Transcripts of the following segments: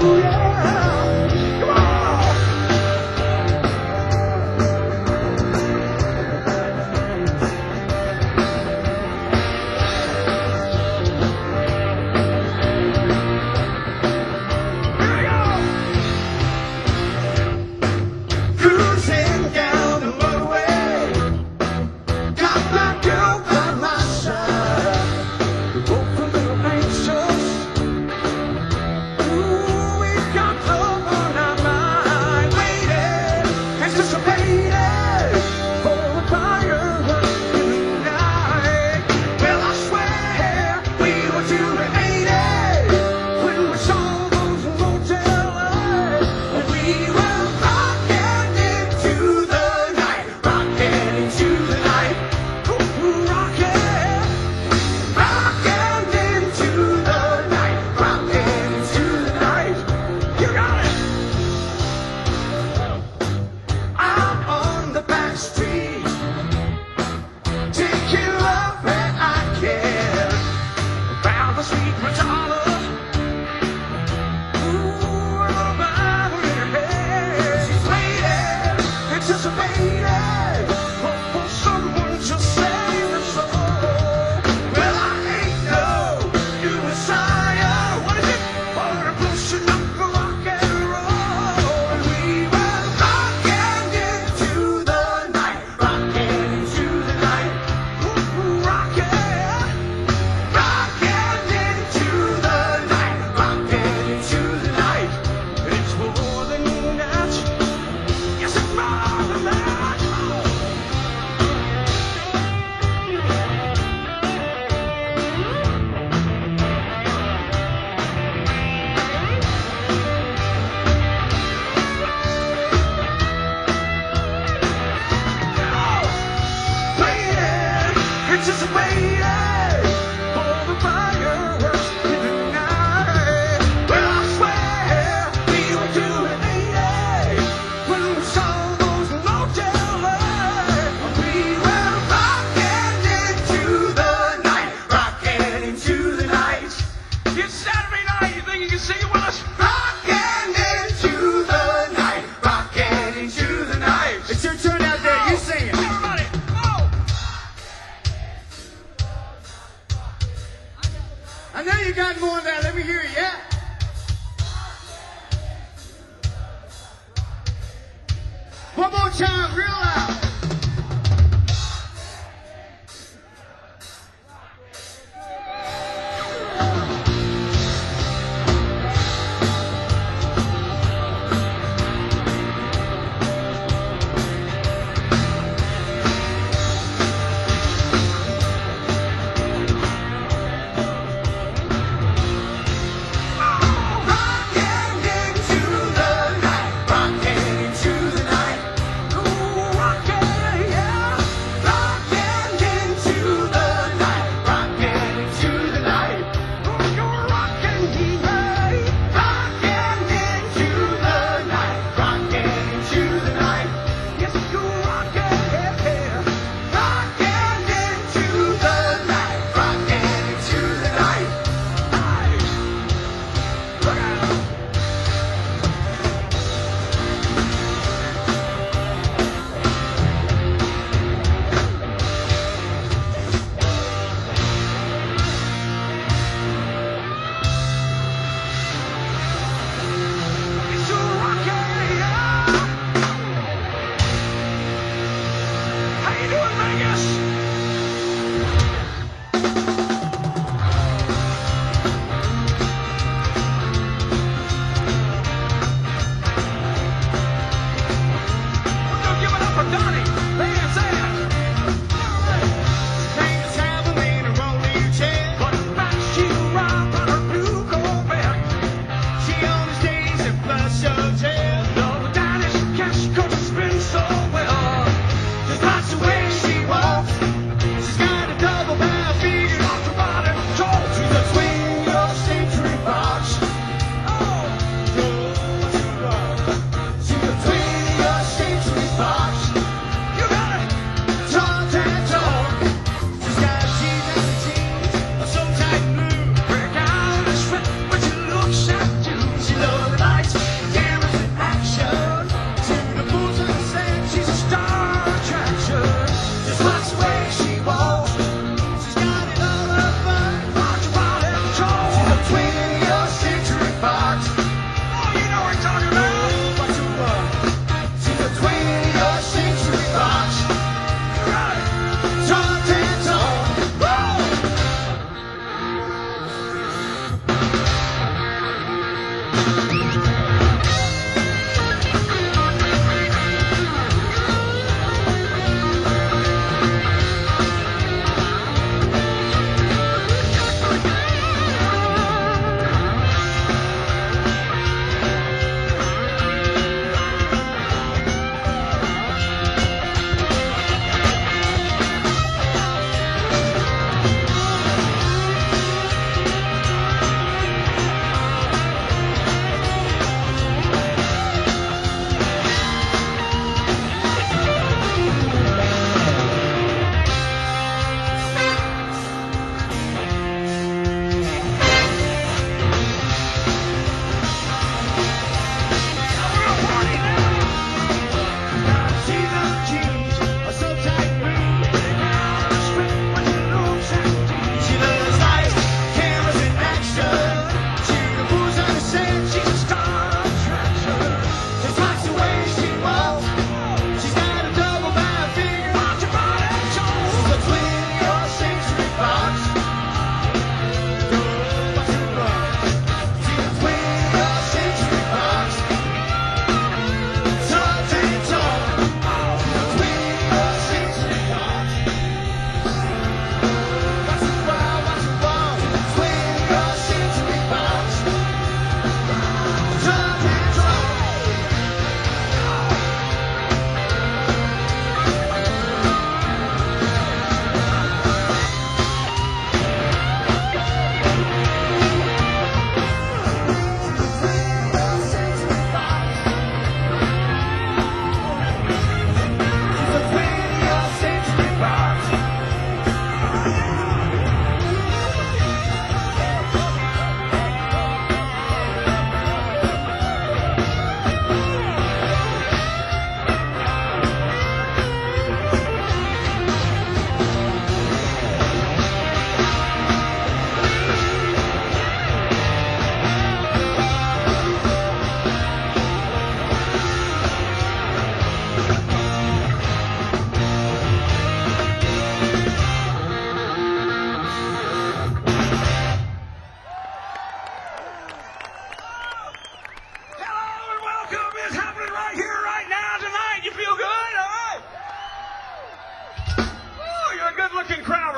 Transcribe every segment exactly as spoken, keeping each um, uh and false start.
Rockin' into the night. Ooh, rockin'.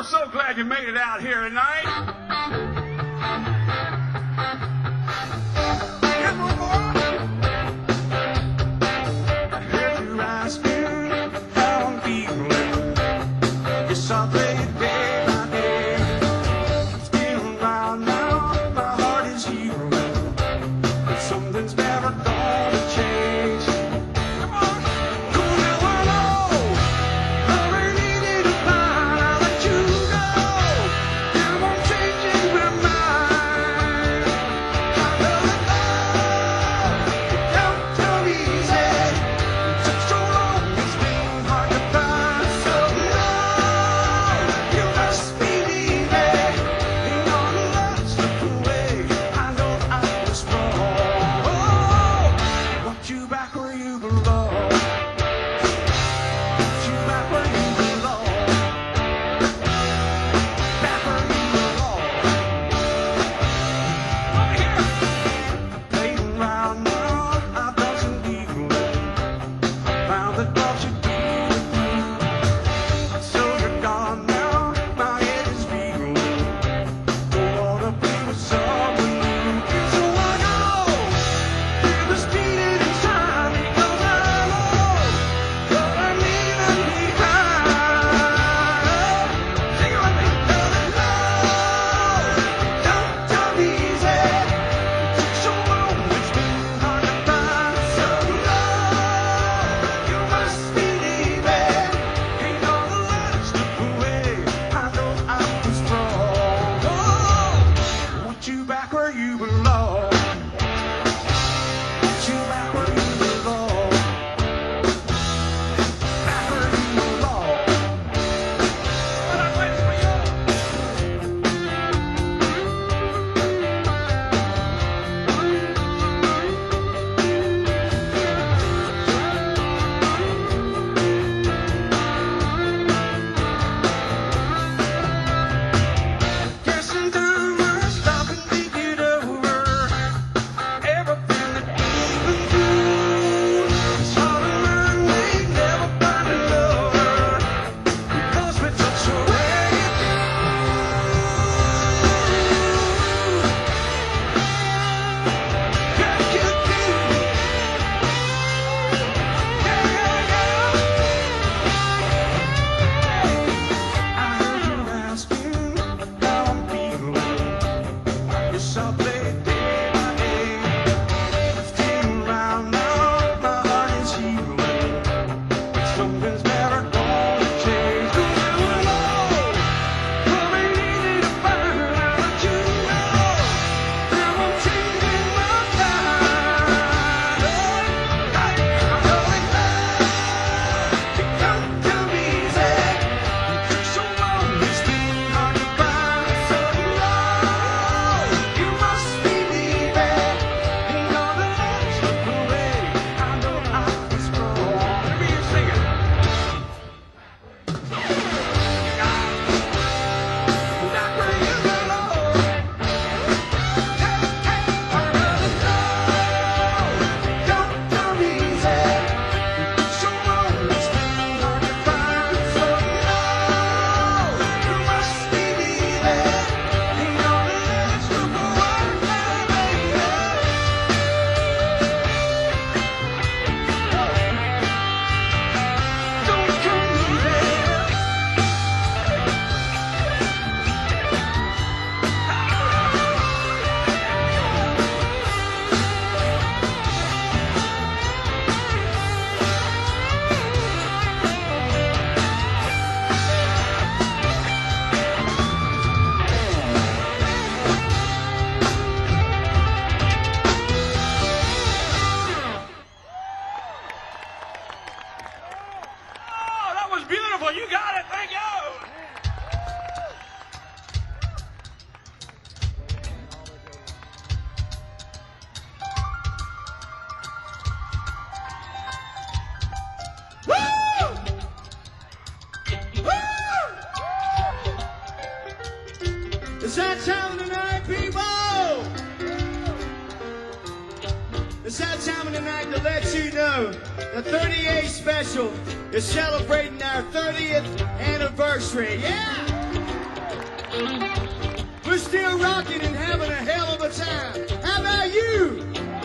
so glad you made it out here tonight. Come on, boy. I heard you asking how I'm feeling. Yes, I play it day by day. It's been a while now, my heart is healing. But something's never gonna change. Come on. Cool, now I know. I really needed a find. I'll let you go. Now I'm changing my mind. I know that love, it don't come easy. It took so long, it's been hard to find. So love, you must believe it. Ain't gonna let us slip away. I know I was wrong. Oh, want you back where you belong. Want you back where you belong. Back where you belong. Over here. Playing around now, I've done some dealing. Found that what you do with me. So you're gone now, my head is feeling. Don't wanna be with someone new. So I go through the speeding inside me, 'cause I know what I'm leaving behind. Sing it with me. Know that love, it don't come easy. It took so long, it's been hard to find. So love, you must believe it. Ain't gonna let it slip away. I know I was wrong. Oh, want you back where you belong. Want you back where you belong. Back where you belong. But I'm waiting for you. Guessing through my stuff and think it over. Everything that we've been through. It's hard to learn we never find another. Because we took so way you do. Yeah, you do. Yeah, yeah, yeah. I heard you asking how I'm feeling. Yes, I play it day by day. It's been around now, my heart is healing. Something's never gonna change. 'Cause I know what we needed to find. I'll let you know. Now I'm changing my mind. Oh, I know that love, it don't come easy. It took so long, it's been hard to find. So love, you must believe it. Ain't gonna let it slip away. I know I was wrong. Let me hear you sing it. Back where you belong. Hey, hey, I know that love, it don't come easy. It took so long, it's been hard to find. So love, you must believe it. Ain't gonna let it slip away, baby. Don't come easy. Oh, that was beautiful. You got it. Thank you. Woo! Woo! It's that time of the night, people. It's that time of the night to let you know the thirty-eight Special is celebrating our thirtieth anniversary. Yeah! We're still rocking and having a hell of a time. How about you?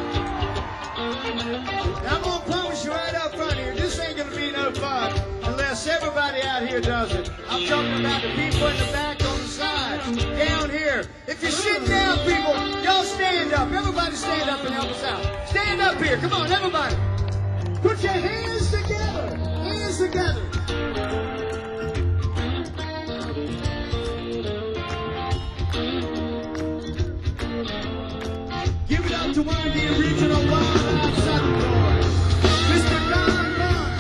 Now, I'm gonna promise you right up front here, this ain't gonna be no fun unless everybody out here does it. I'm talking about the people in the back on the side, down here. If you're sitting down, people, y'all stand up. Everybody stand up and help us out. Stand up here. Come on, everybody. Put your hands together. Hands together. Give it up to one of the original Wild Southern Boys, Mister Don Bunn.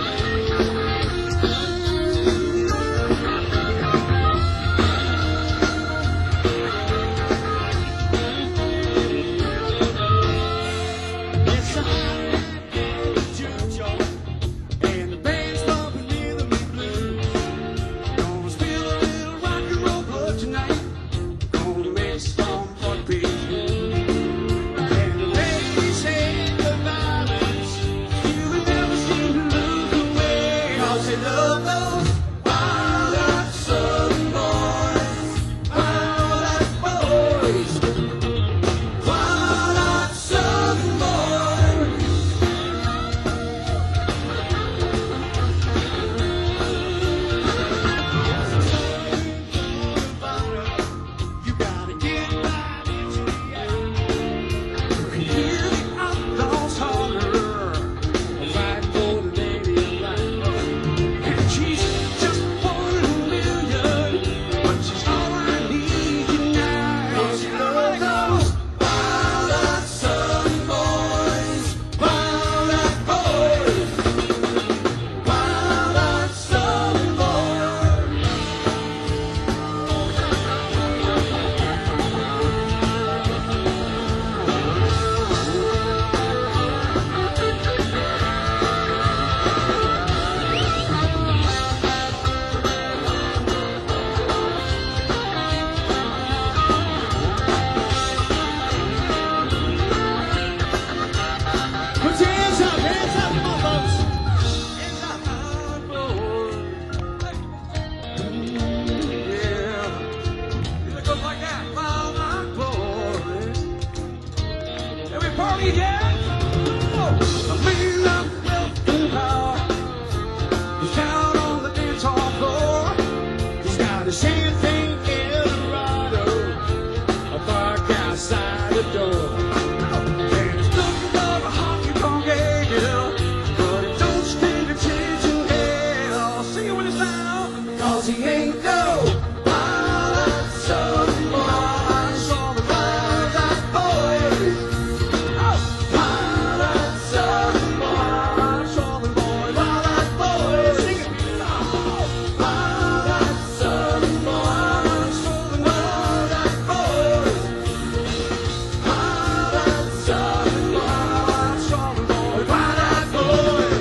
It's a hot night in the juke joint, and the band's bumping rhythm and blues. Gonna spill a little rock and roll blood tonight. Gonna make some fun beat. Put your hands up, hands up, come on, folks. Hands up. Yeah. It goes like that. Wild Eyed Boys. And we party again. Oh, a man of wealth and power. He's down on the dance hall floor. He's got a champagne Eldorado, a bar outside the door. And it's nothing but a honky tonk angel, but it don't stand a chance in hell. Sing it with us now. Cause he ain't no Wild Eyed Southern Boy. I saw the Wild Eyed Boys. Oh, Wild Eyed Southern Boy. Southern Boy. Wild Eyed Boys. Sing it. Oh, Wild Eyed Southern Boy. Southern Wild Eyed Boys. Wild Eyed Southern Boy. Southern Boy. Wild Eyed Boys.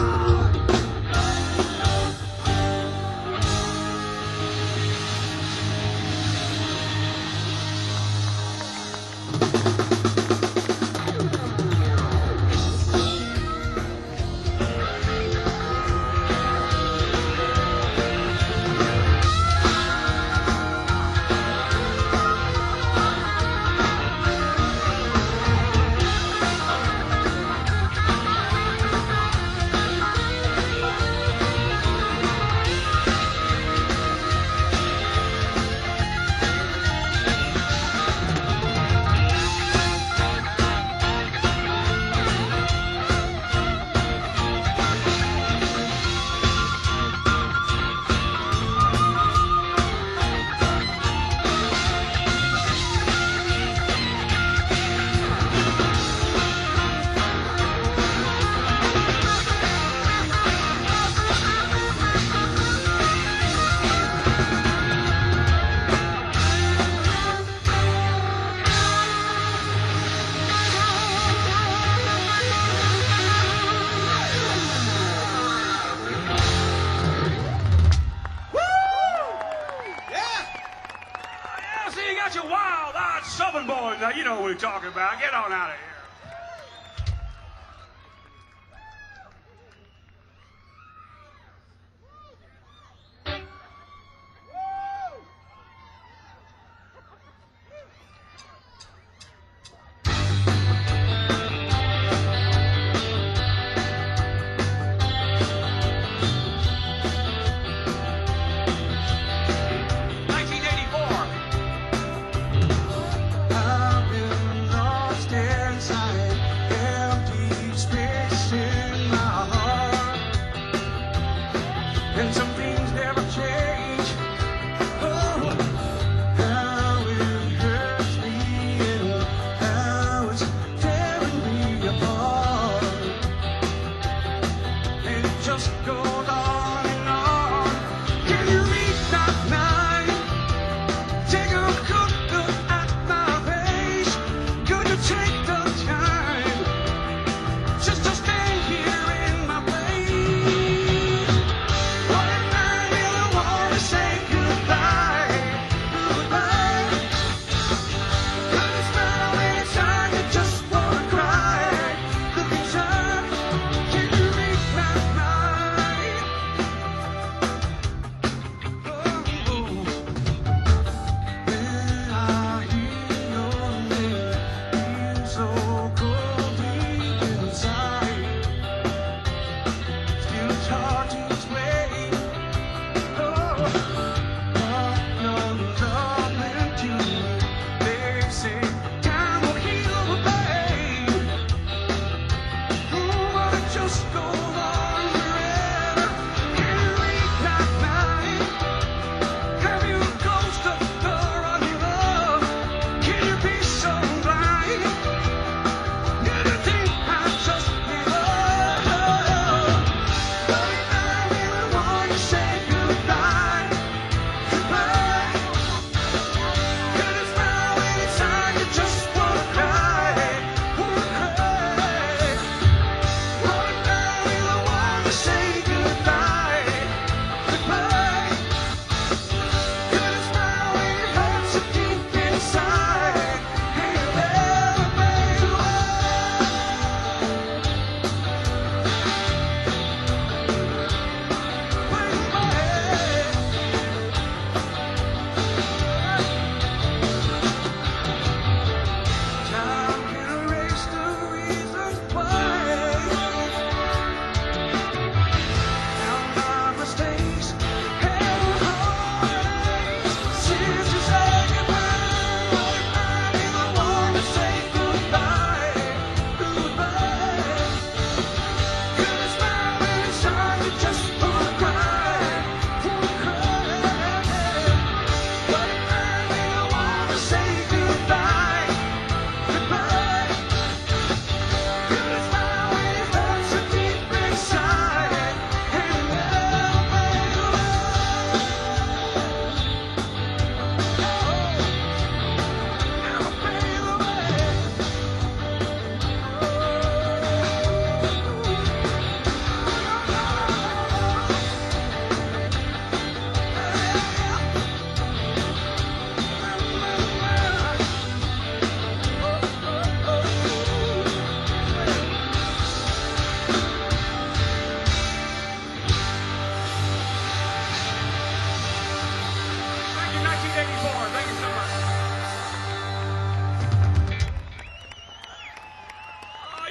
Yeah, see, you got your Wild Eyed Southern Boys. Now, you know what we're talking about. Get on out of here.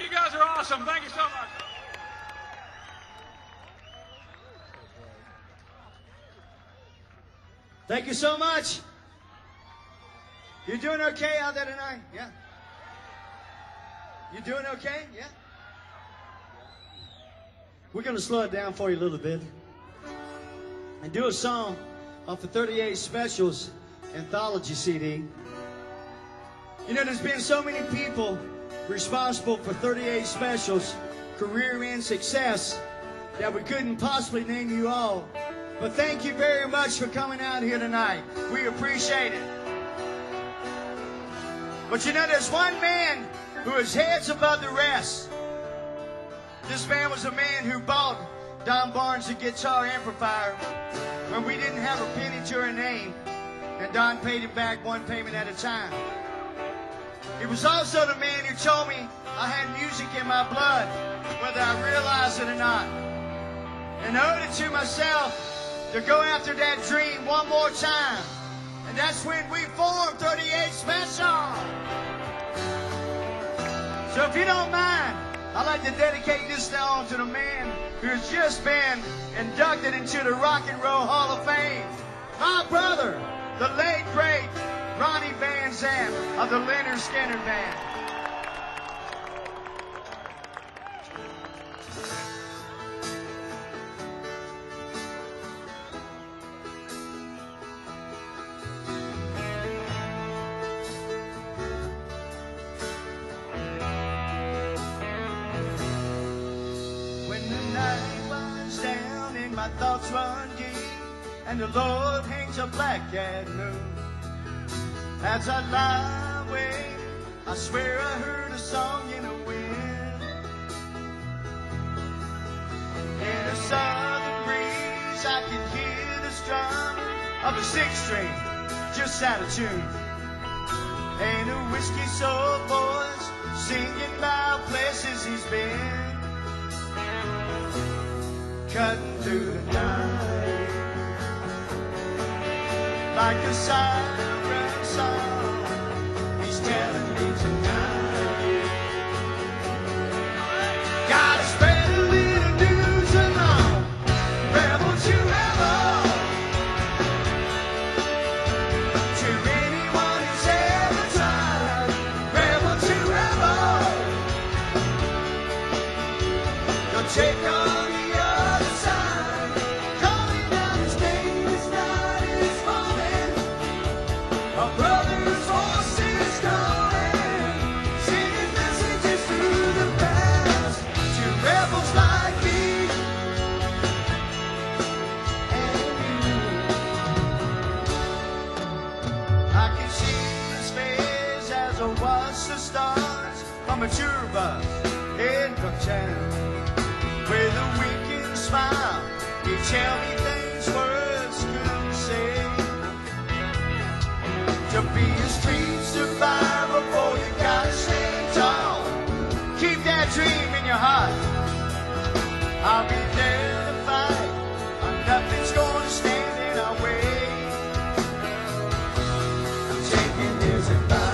you guys are awesome. Thank you so much. Thank you so much. You doing okay out there tonight? Yeah. You doing okay? Yeah. We're going to slow it down for you a little bit and do a song off the thirty-eight Specials anthology C D. You know, there's been so many people responsible for thirty-eight Specials, career and success, that we couldn't possibly name you all. But thank you very much for coming out here tonight. We appreciate it. But you know, there's one man who is heads above the rest. This man was a man who bought Don Barnes a guitar amplifier when we didn't have a penny to our name, and Don paid him back one payment at a time. He was also the man who told me I had music in my blood, whether I realized it or not. And I owed it to myself to go after that dream one more time. And that's when we formed thirty-eight Special. So if you don't mind, I'd like to dedicate this song to the man who has just been inducted into the Rock and Roll Hall of Fame. My brother, the late, great Ronnie Van Zant of the Leonard Skinner Band. My thoughts run deep, and the Lord hangs a black cat moon. As I lie awake, I swear I heard a song in the wind. In a southern breeze, I could hear the strum of a six string just out of tune, and a whiskey soul voice singing about places he's been. Cutting through the night like a siren song, he's telling me tonight, gotta spread a little news along, rebel to rebel, to anyone who's ever tried, rebel to rebel, you'll take on a tour bus in Town. With a winking smile, he tell me things words couldn't say. To be a street survivor, boy, you gotta stand tall. Keep that dream in your heart. I'll be there to fight, and nothing's gonna stand in our way. I'm taking his advice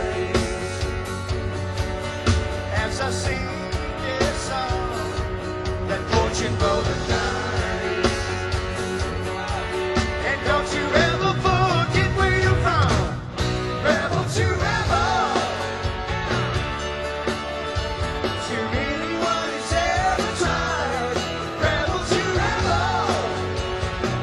as I sing this song, that fortune roll the dice. And don't you ever forget where you're from, rebel to rebel, to anyone who's ever tried, rebel to rebel,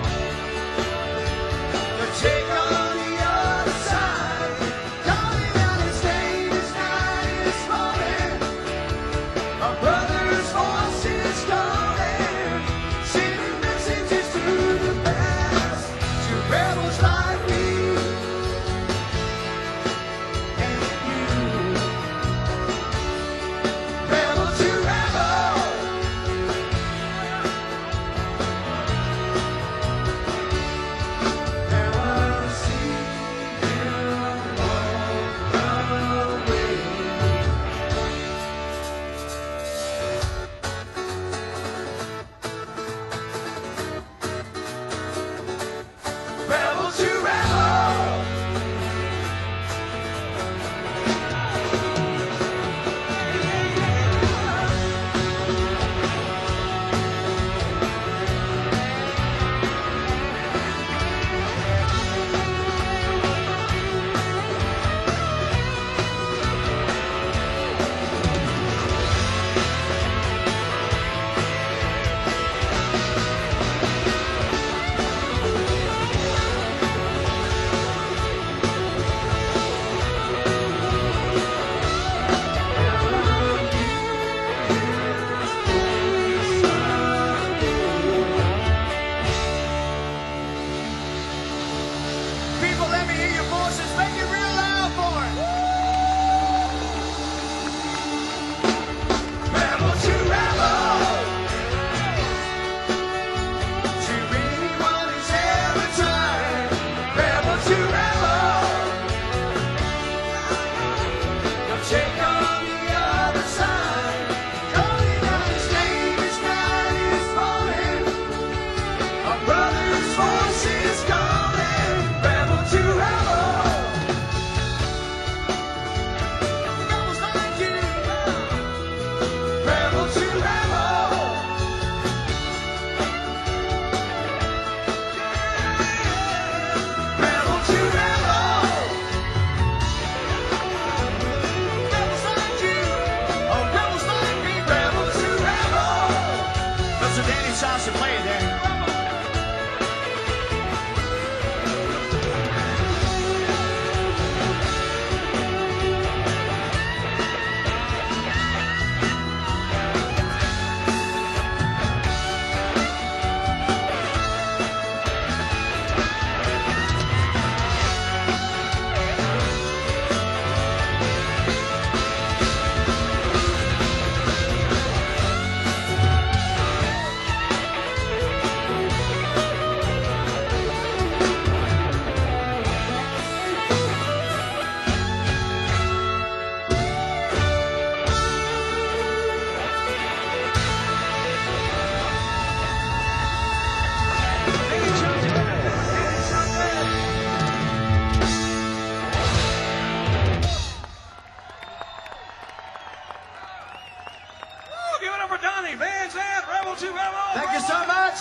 Donnie Van Zandt, Rebel to Rebel. Thank you so much.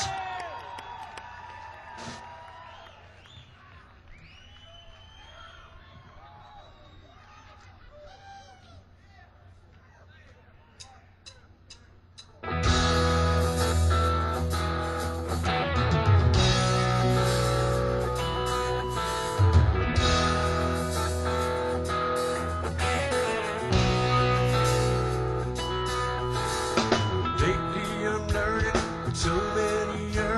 Lately I'm learning so many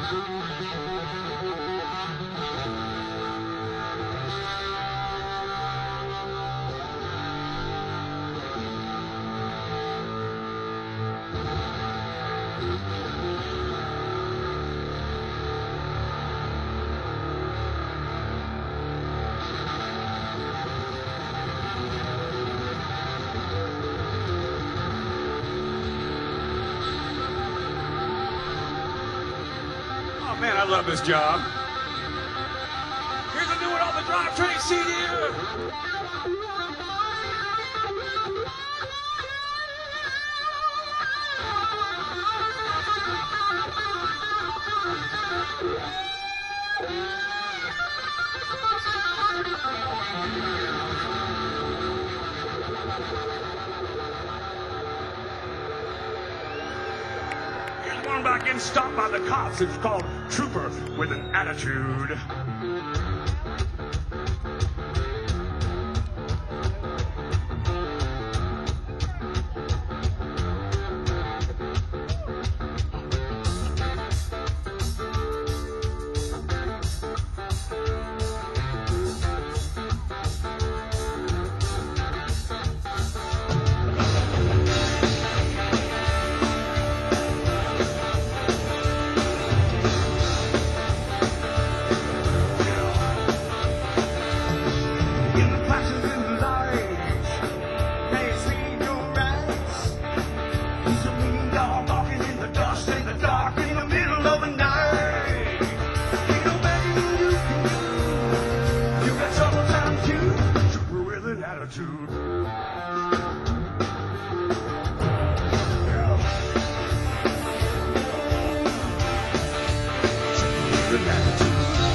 Oh man, I love this job. Here's a new one on the drivetrain C D. Here's one about getting stopped by the cops. It's called Trooper with an Attitude. In the flashes and the lights, they see your eyes. He's a mean dog walking in the dust in the dark in the middle of the night. Ain't no begging you can do. You got trouble times too. Trooper with an attitude. Yeah. Trooper with an attitude.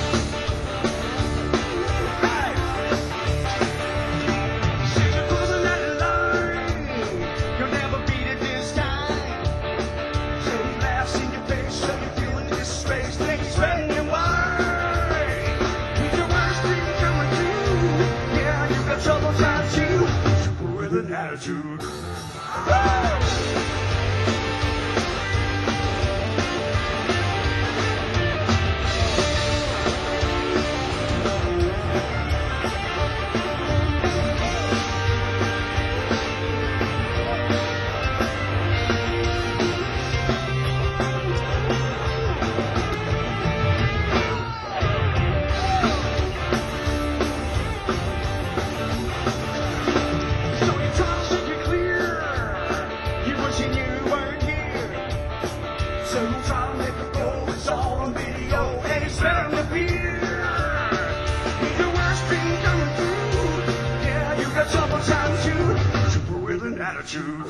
Attitude. So you try to make it go, it's all on video, and it's bound to be. He's the worst thing coming through. Yeah, you got trouble times too. Trooper with an attitude.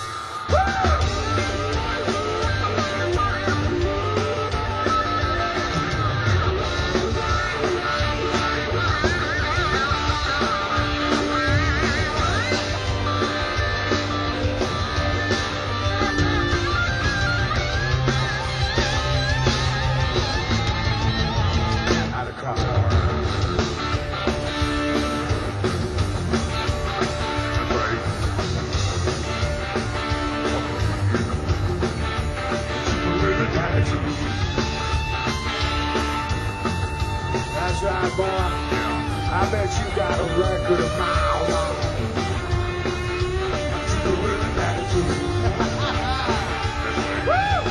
That's right, boy. I bet you got a record of mile long. Trooper with an attitude. Woo!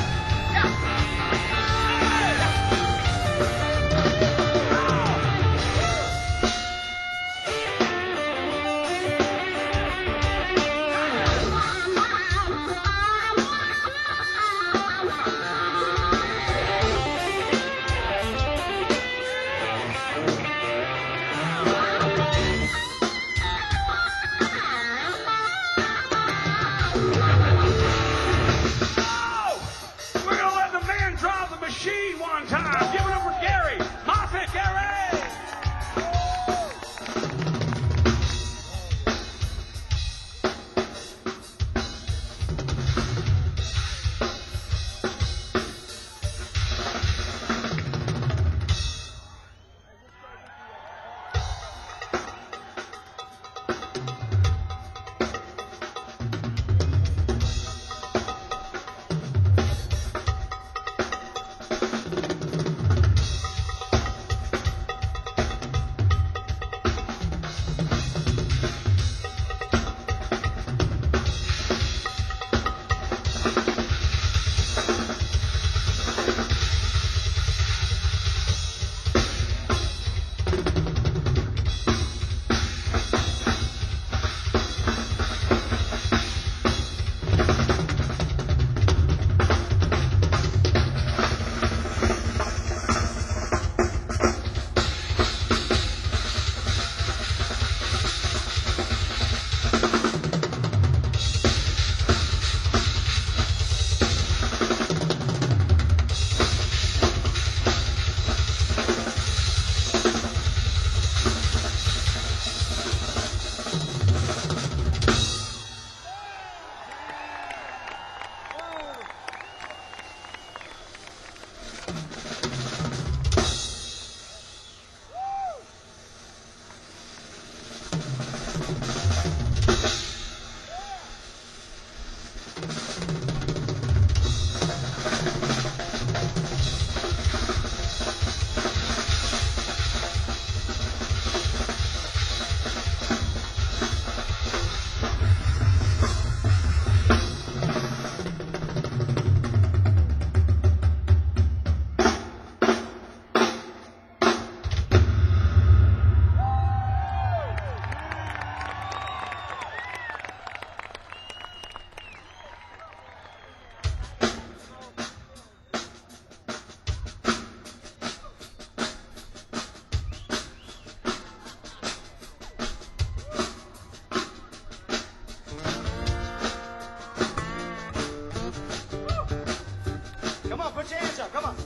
Come on, put your hands up. Come on.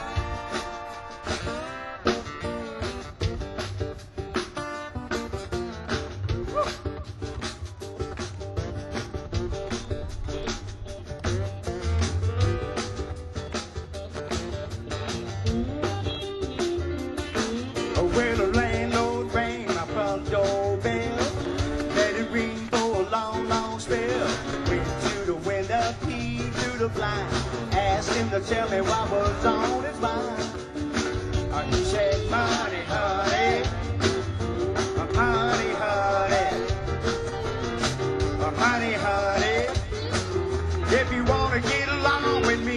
Oh, when the landlord rang my front door bell, let it ring for a long, long spell. Went to the window, peeped through the blind, asked him to tell me what was on his mind. Uh, He said, money, honey, uh, honey, honey, uh, honey, honey, if you want to get along with me.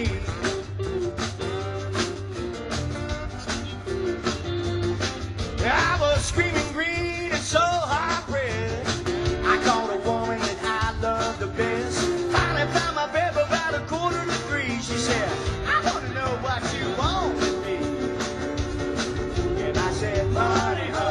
I was screaming green and so hot-pressed. I called a woman that I loved the best. Finally found my bed for about a quarter to three. She said, I want to know what you want with me. And I said, money, honey.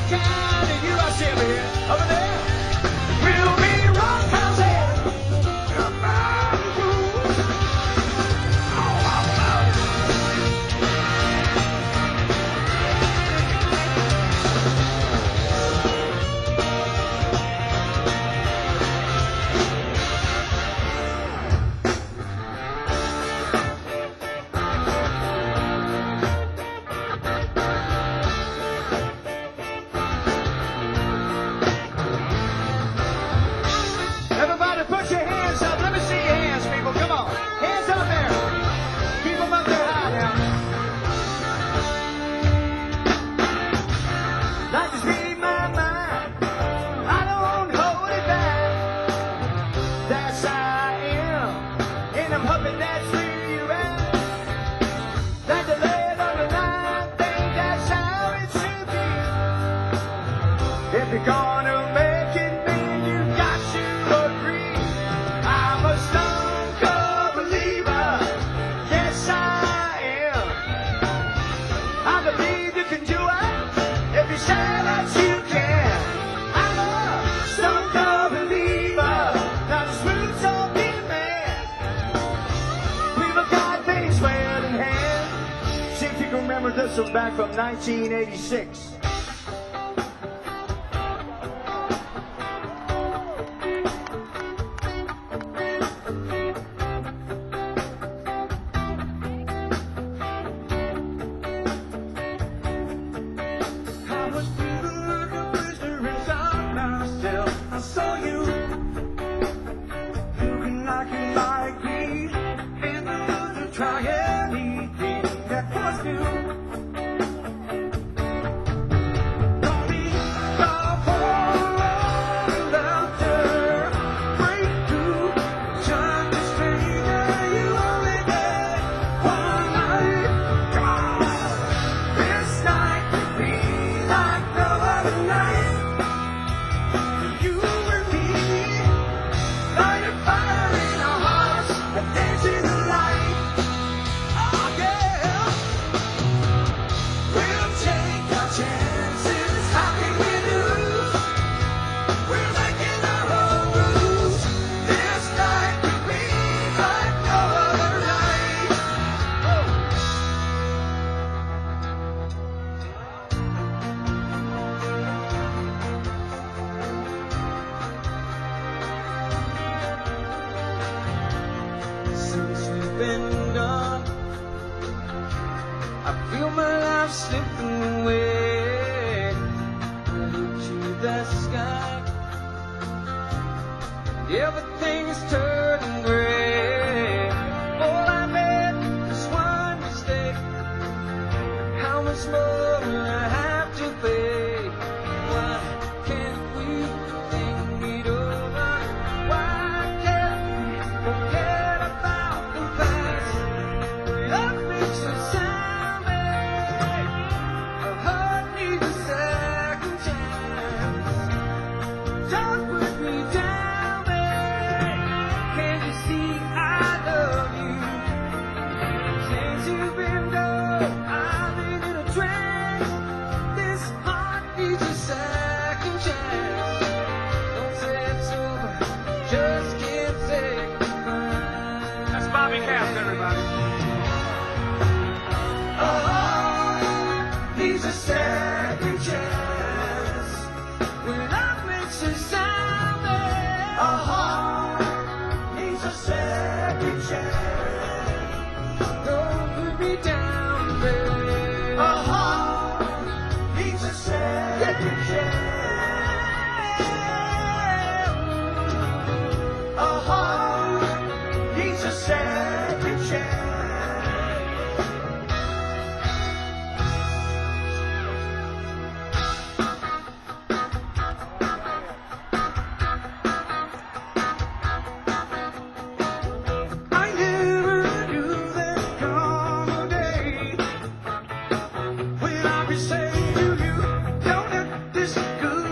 kind of you. I see over here, over there. We'll be roughhousing. Come on, blues. Oh, oh, Everybody put your hands up. Let me see your hands, people. Come on. Hands up there. Keep them up there high now. like to speed my mind. I don't hold it back. That's how I am. And I'm hoping that's where you're at. Like the lead on the line. Think that's how it should be. If you're gonna make it, man, you got to agree. I'm a stone cold believer. Yes, I am. I believe you can do it if you say that you can. I'm a stone cold believer, not a smooth talking man. We've got things well in hand. See if you can remember this one back from nineteen eighty-six. I was feeling like a prisoner inside myself. I saw you looking like you like me, and the to try anything that was new. Call me the poor laughter, break through, turn to stranger. You only get one night. Come on, this night could be like no other night. You and me, light a fire in our hearts, a dance in the light. Oh yeah, we'll take our chances. How can we lose? We're making our own rules. This night could be like no other night. Since you've been gone, I feel my life slipping away. Look to the sky, everything is turning gray. All I made was one mistake. How much more will I have to pay? Why can't we think it over? Why can't we forget about the past? Love makes us sound. A heart needs a second chance. Don't put me down, babe. Can't you see I love you? Since you've been gone, I've been in a trance. This heart needs a second chance. Don't say it's over, just can't say goodbye. That's Bobby Caps, everybody. A heart needs a second chance. When love makes a sound, a heart needs a second chance. Don't put me down, babe. A heart needs a second chance. A heart needs a second chance. I never knew there'd come a day when I'd be saying to you, don't let this good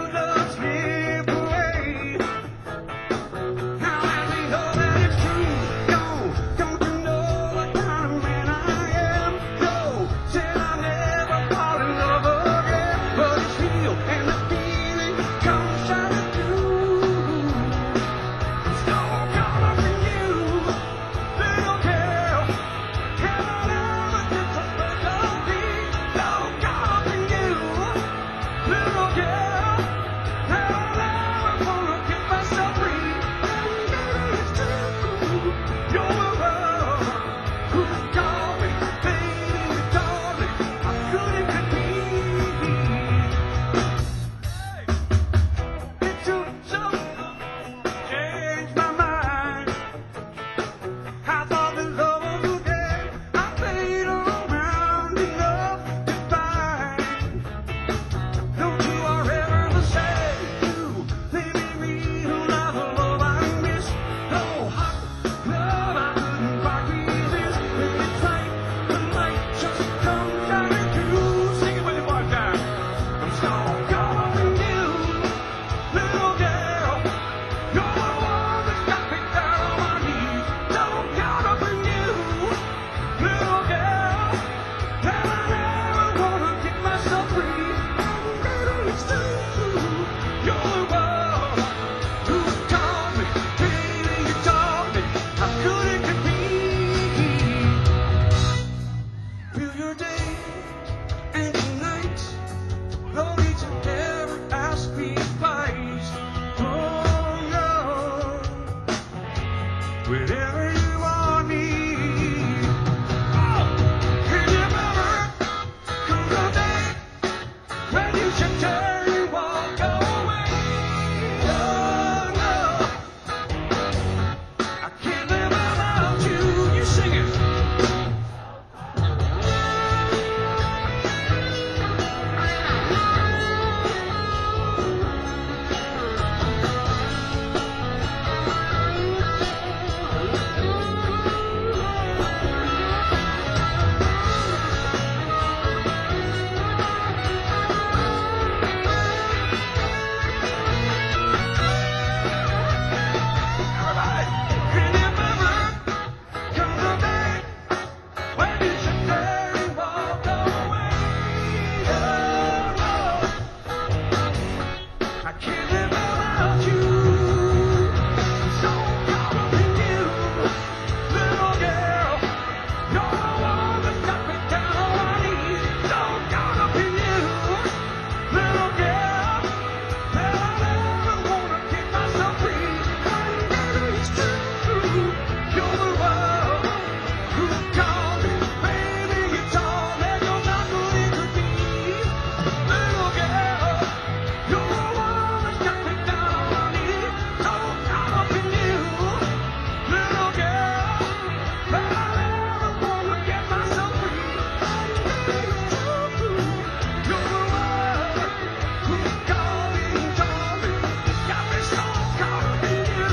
can't live without you. So caught up in you, little girl. You're the one that got me down on my knees. So caught up in you, little girl. Well, I never wanna keep myself free. And baby, it's true. You're the one who called me. Baby, it's all that you're not going to be. Little girl, you're the one that got me down on my knees. So caught up in you, little girl. Well, I never wanna get myself free. And baby, it's true. You're the one who called me and told me. Got me so caught up in you.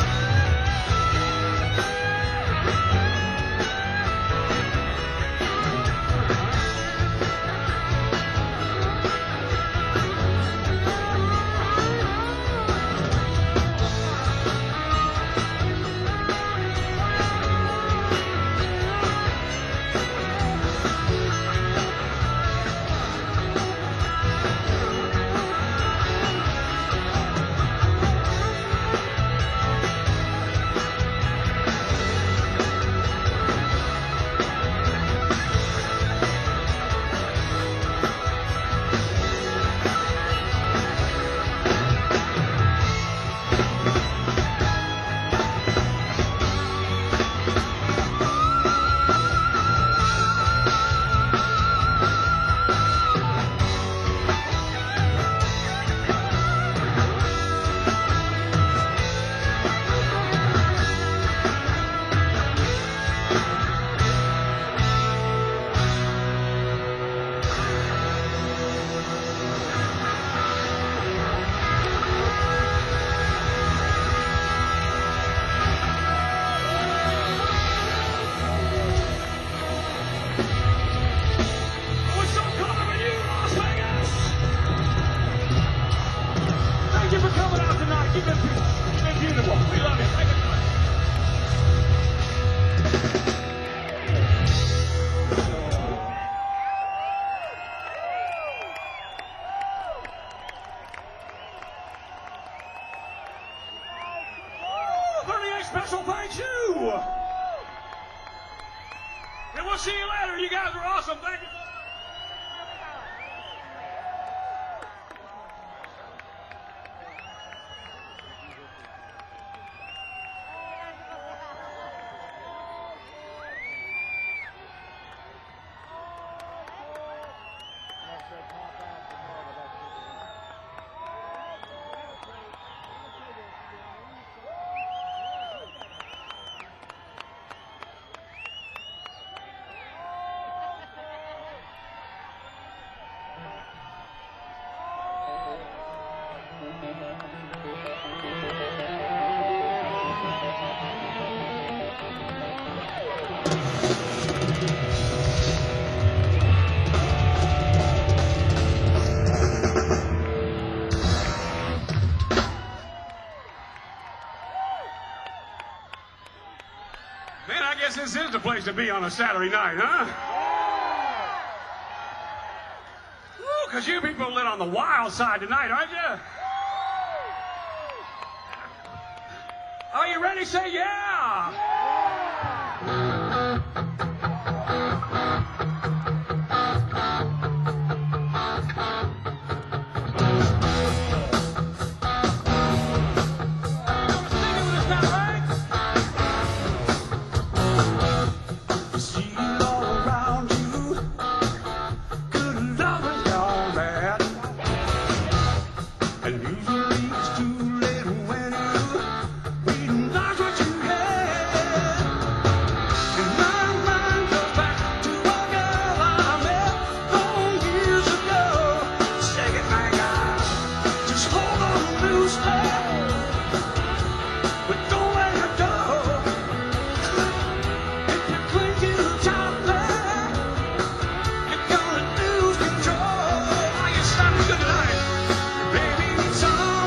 We're so caught up in you, Las Vegas. Thank you for coming out tonight. You've been beautiful. You've been beautiful. We love you. Thank you. thirty-eight special thanks you. And we'll see you later. You guys are awesome. Thank you. Man, I guess this is the place to be on a Saturday night, huh? Woo, because you people lit on the wild side tonight, aren't you? Are you ready? Say yeah! See it all around you. Good love and you're mad. And usually it's too late when you read not what you had. And my mind goes back to a girl I met long years ago. Shake it back out. Just hold on loosely. But don't let her go. If you cling too tightly, you're gonna lose control. Are you sounding good tonight? Baby, it's all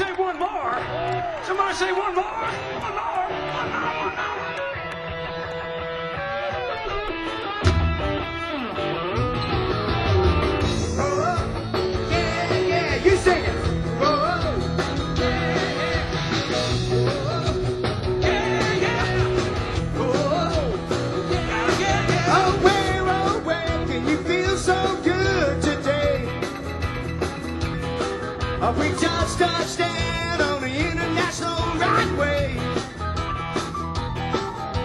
say one more. Somebody say one more. One more. One more. One more. Yeah, yeah, you sing it. Whoa, oh, where, oh, where can you feel so good today? Oh, we just touched down on the international right way.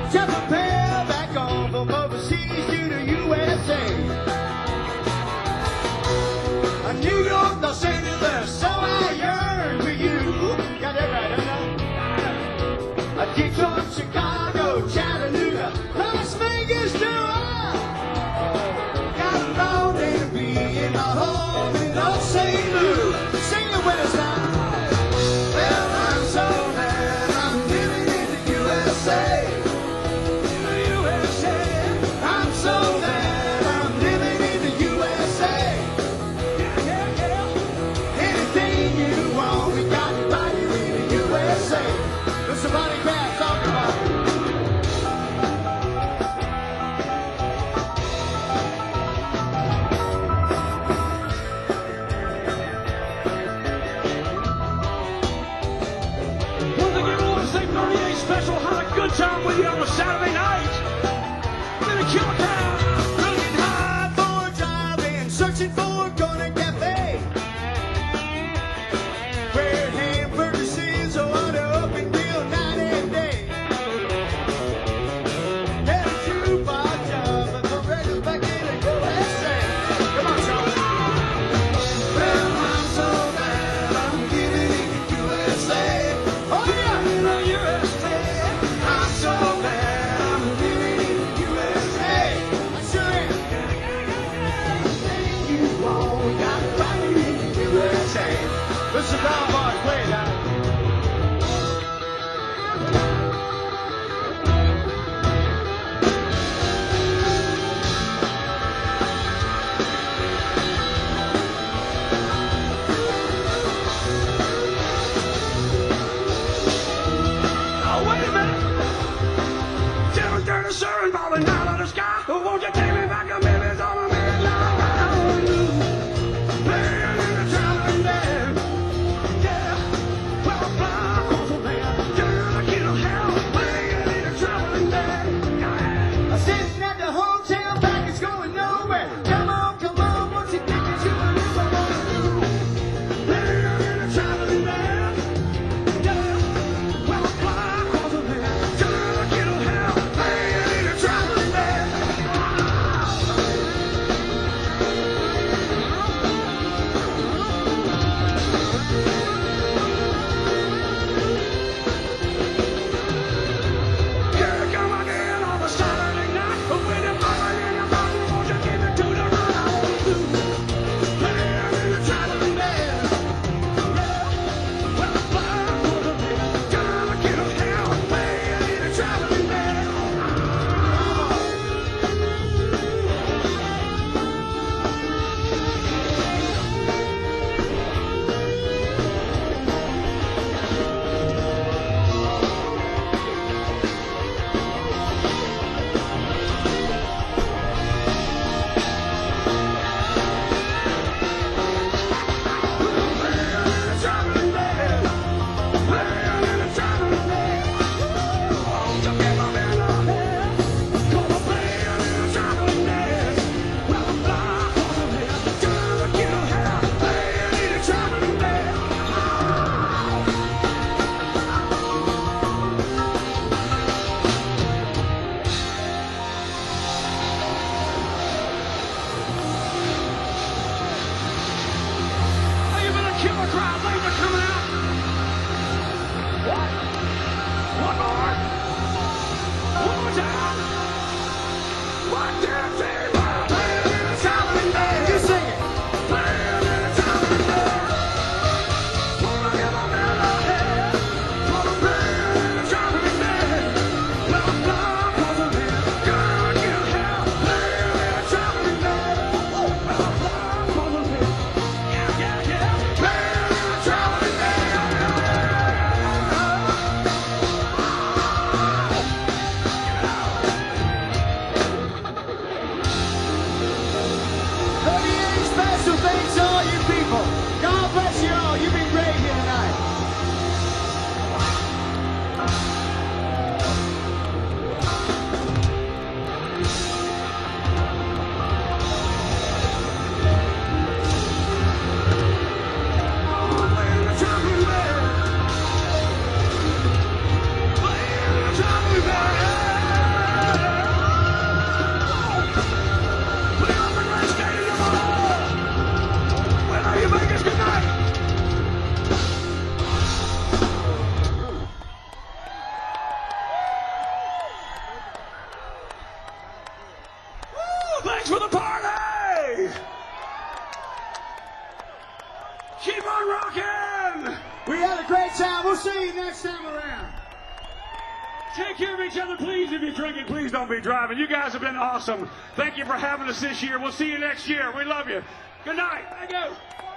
We'll see you next time around. Take care of each other, please. If you're drinking, please don't be driving. You guys have been awesome. Thank you for having us this year. We'll see you next year. We love you. Good night. Thank you.